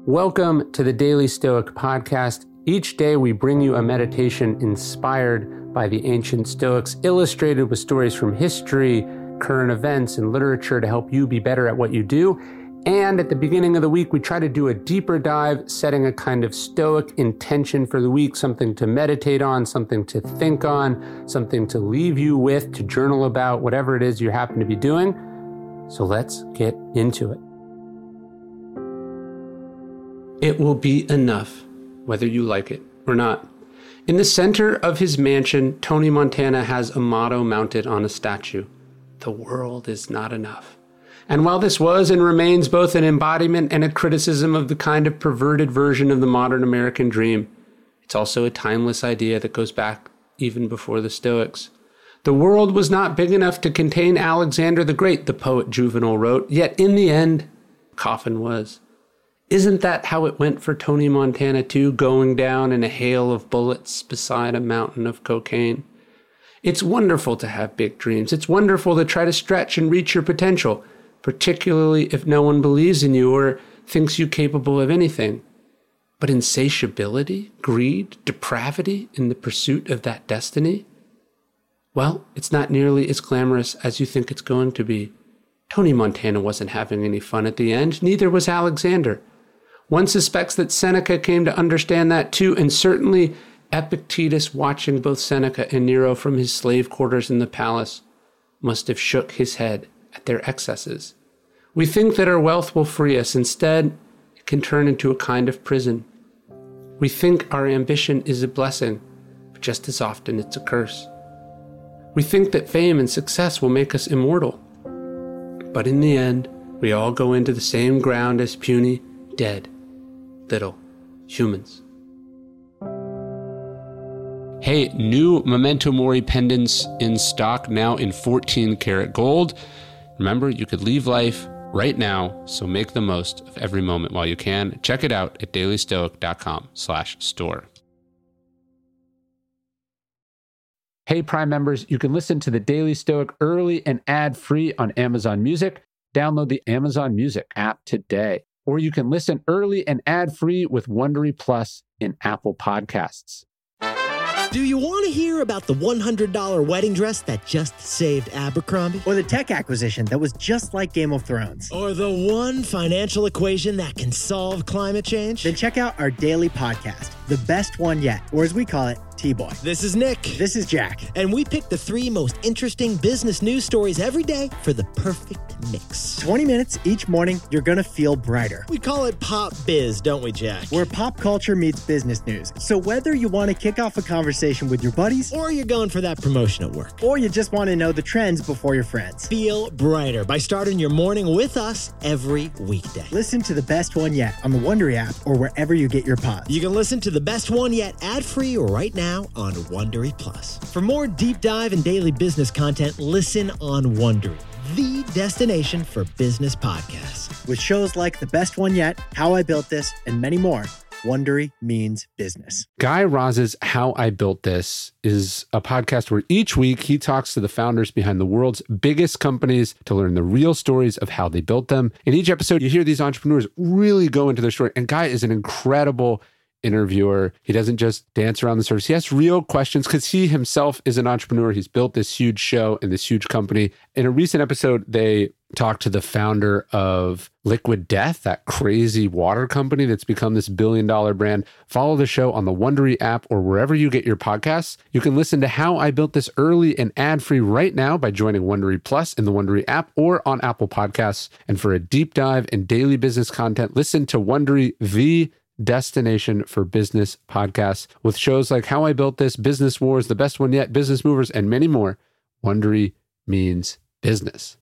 Welcome to the Daily Stoic Podcast. Each day we bring you a meditation inspired by the ancient Stoics, illustrated with stories from history, current events, and literature to help you be better at what you do. And at the beginning of the week, we try to do a deeper dive, setting a kind of Stoic intention for the week, something to meditate on, something to think on, something to leave you with, to journal about, whatever it is you happen to be doing. So let's get into it. It will be enough, whether you like it or not. In the center of his mansion, Tony Montana has a motto mounted on a statue: "The world is not enough." And while this was and remains both an embodiment and a criticism of the kind of perverted version of the modern American dream, it's also a timeless idea that goes back even before the Stoics. The world was not big enough to contain Alexander the Great, the poet Juvenal wrote, yet in the end, the coffin was. Isn't that how it went for Tony Montana too, going down in a hail of bullets beside a mountain of cocaine? It's wonderful to have big dreams. It's wonderful to try to stretch and reach your potential, particularly if no one believes in you or thinks you capable of anything. But insatiability, greed, depravity in the pursuit of that destiny? Well, it's not nearly as glamorous as you think it's going to be. Tony Montana wasn't having any fun at the end, neither was Alexander. One suspects that Seneca came to understand that too, and certainly Epictetus, watching both Seneca and Nero from his slave quarters in the palace, must have shook his head at their excesses. We think that our wealth will free us. Instead, it can turn into a kind of prison. We think our ambition is a blessing, but just as often it's a curse. We think that fame and success will make us immortal. But in the end, we all go into the same ground as puny, dead, little humans. Hey, new Memento Mori pendants in stock now in 14 karat gold. Remember, you could leave life right now, so make the most of every moment while you can. Check it out at dailystoic.com/store. Hey, Prime members, you can listen to the Daily Stoic early and ad-free on Amazon Music. Download the Amazon Music app today. Or you can listen early and ad-free with Wondery Plus in Apple Podcasts. Do you want to hear about the $100 wedding dress that just saved Abercrombie? Or the tech acquisition that was just like Game of Thrones? Or the one financial equation that can solve climate change? Then check out our daily podcast, The Best One Yet, or as we call it, T-Boy. This is Nick. This is Jack. And we pick the 3 most interesting business news stories every day for the perfect mix. 20 minutes each morning, you're going to feel brighter. We call it Pop Biz, don't we, Jack? Where pop culture meets business news. So whether you want to kick off a conversation with your buddies, or you're going for that promotion at work, or you just want to know the trends before your friends, feel brighter by starting your morning with us every weekday. Listen to The Best One Yet on the Wondery app or wherever you get your pods. You can listen to The Best One Yet ad-free right now on Wondery Plus. For more deep dive and daily business content, listen on Wondery, the destination for business podcasts. With shows like The Best One Yet, How I Built This, and many more, Wondery means business. Guy Raz's How I Built This is a podcast where each week he talks to the founders behind the world's biggest companies to learn the real stories of how they built them. In each episode, you hear these entrepreneurs really go into their story. And Guy is an incredible interviewer. He doesn't just dance around the surface. He asks real questions because he himself is an entrepreneur. He's built this huge show and this huge company. In a recent episode, they talked to the founder of Liquid Death, that crazy water company that's become this billion-dollar brand. Follow the show on the Wondery app or wherever you get your podcasts. You can listen to How I Built This early and ad-free right now by joining Wondery Plus in the Wondery app or on Apple Podcasts. And for a deep dive and daily business content, listen to Wondery, the destination for business podcasts, with shows like How I Built This, Business Wars, The Best One Yet, Business Movers, and many more. Wondery means business.